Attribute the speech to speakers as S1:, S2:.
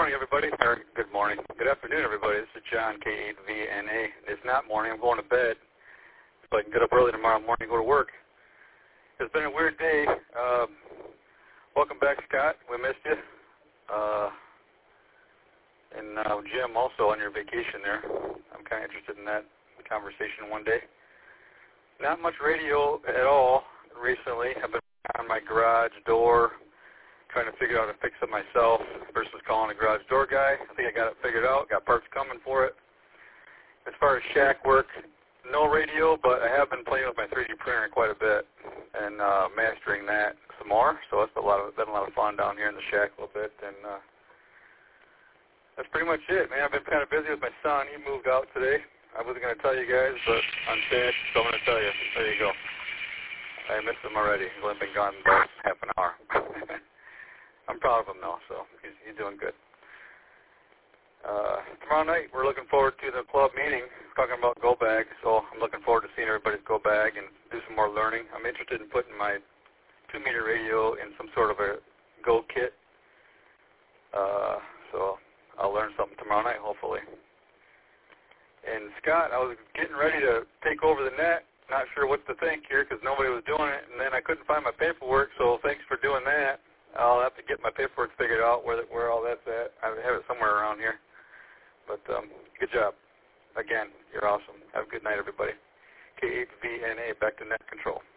S1: morning, everybody. Or good morning. Good afternoon, everybody. This is John, K8VNA. It's not morning. I'm going to bed so I can get up early tomorrow morning and go to work. It's been a weird day. Welcome back, Scott. We missed you. And Jim, also on your vacation there. I'm kind of interested in that conversation one day. Not much radio at all recently. I've been on my garage door trying to figure out how to fix it myself versus calling a garage door guy. I think I got it figured out. Got parts coming for it. As far as shack work, no radio, but I have been playing with my 3D printer quite a bit and mastering that some more. So it's been a lot of fun down here in the shack a little bit. And that's pretty much it, man. I've been kind of busy with my son. He moved out today. I wasn't going to tell you guys, but I'm sad, so I'm going to tell you. There you go. I missed him already. He's only been gone about half an hour. I'm proud of him, though, so he's doing good. Tomorrow night, we're looking forward to the club meeting, talking about go bag, so I'm looking forward to seeing everybody's go bag and do some more learning. I'm interested in putting my 2-meter radio in some sort of a go kit, so I'll learn something tomorrow night, hopefully. And Scott, I was getting ready to take over the net, not sure what to think here because nobody was doing it, and then I couldn't find my paperwork, so thanks for doing that. I'll have to get my paperwork figured out where all that's at. I have it somewhere around here. But good job. Again, you're awesome. Have a good night, everybody. K8VNA, back to net control.